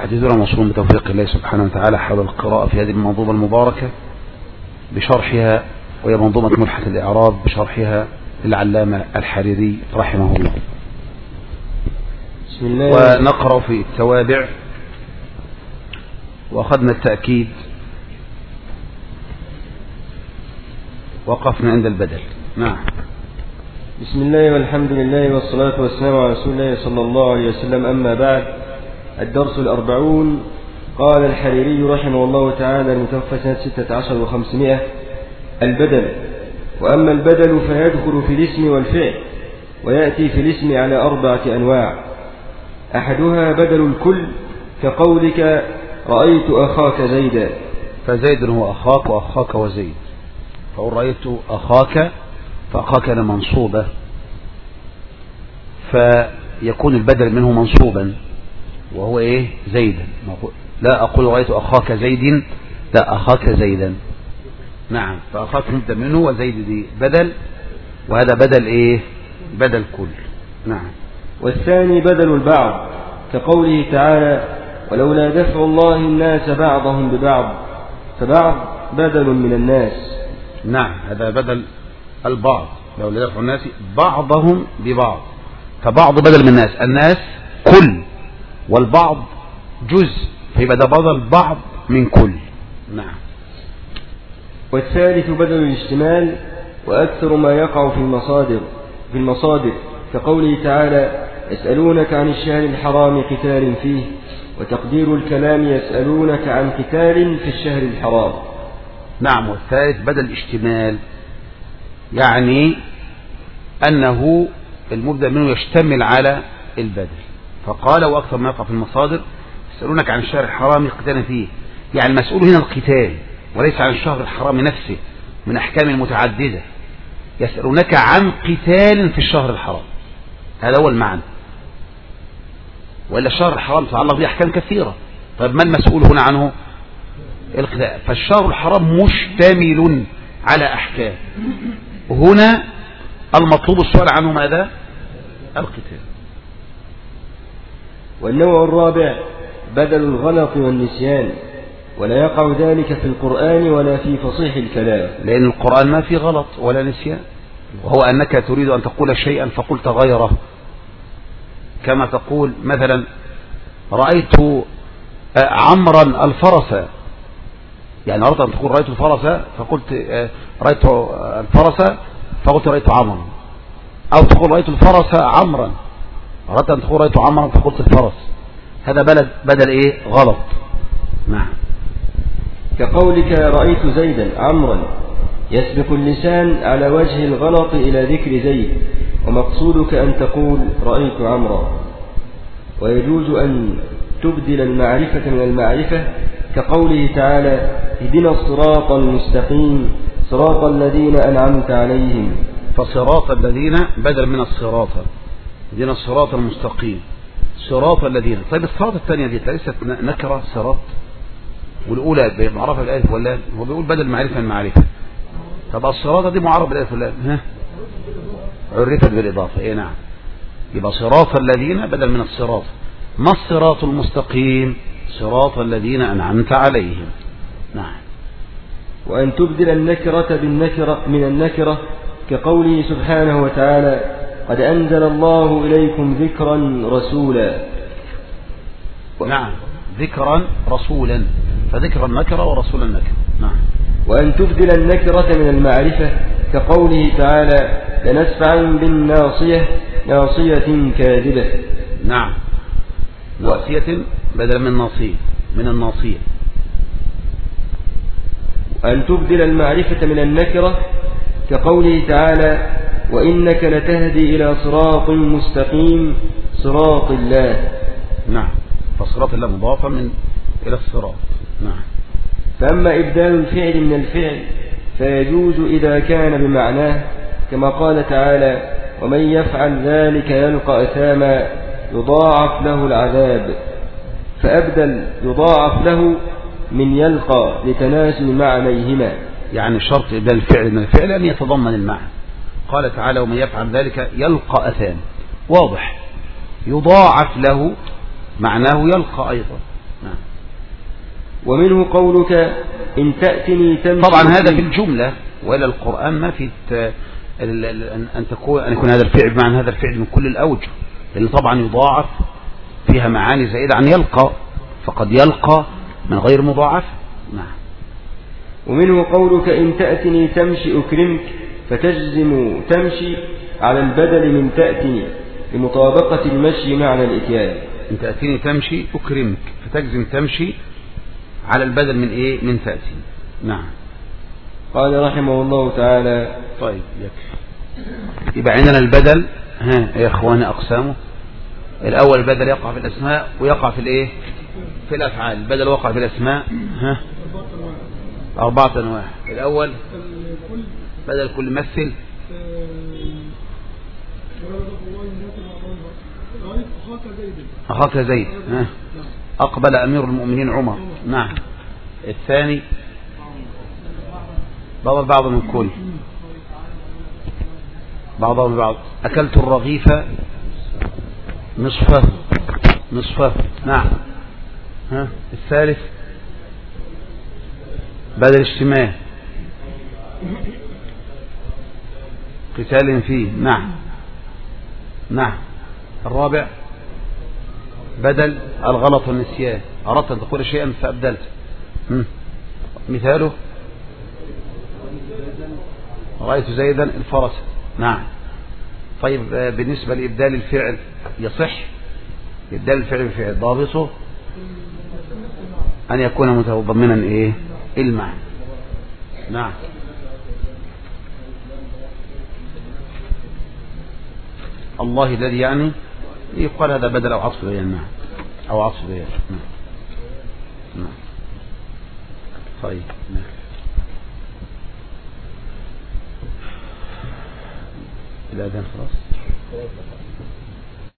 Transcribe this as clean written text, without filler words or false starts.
حديثنا موصول بتوفيق الله سبحانه وتعالى حول القراءة في هذه المنظومة المباركة بشرحها، وهي منظومة ملحة الإعراب بشرحها للعلامة الحريري رحمه الله. بسم الله. ونقرأ في التوابع، وأخذنا التأكيد، وقفنا عند البدل. نعم. بسم الله والحمد لله والصلاة والسلام على رسول الله صلى الله عليه وسلم. أما بعد، الدرس 40. قال الحريري رحمه الله تعالى المتوفى سنة 16 و500: البدل. وأما البدل فيدخل في الاسم والفعل، ويأتي في الاسم على 4 أنواع. أحدها بدل الكل، كقولك رأيت أخاك زيدا، فزيد هو أخاك، وأخاك وزيد. فقل رأيت أخاك، فأخاك أنا منصوبة، فيكون البدل منه منصوبا، وهو إيه؟ زيدا. لا أقول رأيت أخاك زيد، لا، أخاك زيدا. نعم. فأخاك مبدأ منه، وزيد دي بدل، وهذا بدل إيه؟ بدل كل. نعم. والثاني بدل البعض، كقوله تعالى ولولا دفع الله الناس بعضهم ببعض، فبعض بدل من الناس. نعم، هذا بدل البعض، لولا دفع الناس بعضهم ببعض، فبعض بدل من الناس، الناس كل، والبعض جزء، فيبقى ده بدل بعض من كل. نعم. والثالث بدل الاشتمال، وأكثر ما يقع في المصادر كقوله تعالى يسألونك عن الشهر الحرام قتال فيه، وتقدير الكلام يسألونك عن قتال في الشهر الحرام. نعم. والثالث بدل الاشتمال، يعني أنه المبدأ منه يشتمل على البدل. فقال وأكثر ما يقع في المصادر يسألونك عن الشهر الحرام قتال فيه، يعني المسؤول هنا القتال وليس عن الشهر الحرام نفسه من أحكام متعددة. يسألونك عن قتال في الشهر الحرام، هذا هو المعنى، وإلا الشهر الحرام تعلق به أحكام كثيرة. طيب ما المسؤول هنا عنه؟ القتال. فالشهر الحرام مشتمل على أحكام، هنا المطلوب السؤال عنه ماذا؟ القتال. والنوع الرابع بدل الغلط والنسيان، ولا يقع ذلك في القرآن ولا في فصيح الكلام، لأن القرآن ما في غلط ولا نسيان، وهو أنك تريد أن تقول شيئا فقلت غيره، كما تقول مثلا رأيت عمرا الفرس، يعني أردت أن تقول رأيت الفرس فقلت رأيت الفرس فقلت رأيت عمرا، أو تقول رأيت الفرس عمرا، أردت أن تقول رأيت عمرا فقلت الفرس، هذا بدل إيه؟ غلط. نعم. كقولك رأيت زيدا عمرا، يسبق اللسان على وجه الغلط إلى ذكر زيد، ومقصودك أن تقول رأيت عمرا. ويجوز أن تبدل المعرفة من المعرفة، كقوله تعالى اهدنا الصراط المستقيم صراط الذين أنعمت عليهم، فصراط الذين بدل من الصراط، اهدنا الصراط المستقيم صراط الذين. طيب الصراط الثانية دي ليست نكرة صراط، والأولى بمعرفة بالألف واللام، هو بيقول بدل معرفة من معرفة. طب الصراط دي معرفة بالألف واللام، عرفت بالإضافة. إيه نعم. يبقى صراط الذين بدل من الصراط. ما الصراط المستقيم؟ صراط الذين أنعمت عليهم. نعم. وأن تبدل النكرة بالنكرة من النكرة، كقوله سبحانه وتعالى قد أنزل الله إليكم ذكرا رسولا. نعم، ذكرا رسولا، فذكرا نكرة ورسولا نكرة. نعم. وأن تبدل النكرة من المعرفة، كقوله تعالى لنسفعا بالناصية ناصية كاذبة. نعم. ناصية بدل من ناصية، من الناصية. أن تبدل المعرفة من النكرة، كقوله تعالى وإنك لتهدي إلى صراط مستقيم صراط الله. نعم. فصراط الله مضافة إلى الصراط. نعم. فأما إبدال الفعل من الفعل فيجوز إذا كان بمعناه، كما قال تعالى ومن يفعل ذلك يلقى أثاما يضاعف له العذاب، فأبدل يضاعف له من يلقى لتناسب معنيهما. يعني شرط إبدال الفعل من الفعل أن يتضمن المعنى. قال تعالى ومن يفعل ذلك يلقى أثاما، واضح، يضاعف له معناه يلقى أيضا. ومنه قولك إن تأتني تمشي. طبعا هذا في الجملة، وإلى القرآن ما في أن يكون هذا الفعل بمعنى هذا الفعل من كل الأوجه، لأن طبعا يضاعف فيها معاني زائدة عن يلقى، فقد يلقى من غير مضاعف. نعم. ومنه قولك إن تأتني تمشي أكرمك، فتجزم تمشي على البدل من تأتني لمطابقة المشي معنى الإتيان. إن تأتيني تمشي أكرمك، فتجزم تمشي على البدل من إيه؟ من تأتي. نعم. قال رحمه الله تعالى. طيب يكفي. يبقى عندنا البدل يا إخواني أقسامه. الأول البدل يقع في الأسماء ويقع في الإيه؟ في الأفعال. البدل وقع في الأسماء 4 أنواع. الأول بدل كل مثل أخاك زيد. أقبل أمير المؤمنين عمر. نعم. الثاني ضرب بعض من كل، بعضه ببعض. أكلت الرغيف نصفه. نعم. الثالث بدل اشتمال قتال فيه. نعم. الرابع بدل الغلط والنسيان، أردت أن تقول شيئا فأبدلت. مثاله رأيت زيدا الفرس. نعم. طيب بالنسبة لإبدال الفعل يصح إبدال الفعل بفعل، ضابطه أن يكون متضمنا إيه؟ المعنى. نعم. الله الذي يعني يقال هذا بدل أو عطف بيان. نعم. أو عطف بيان. نعم. طيب الأذان خلاص.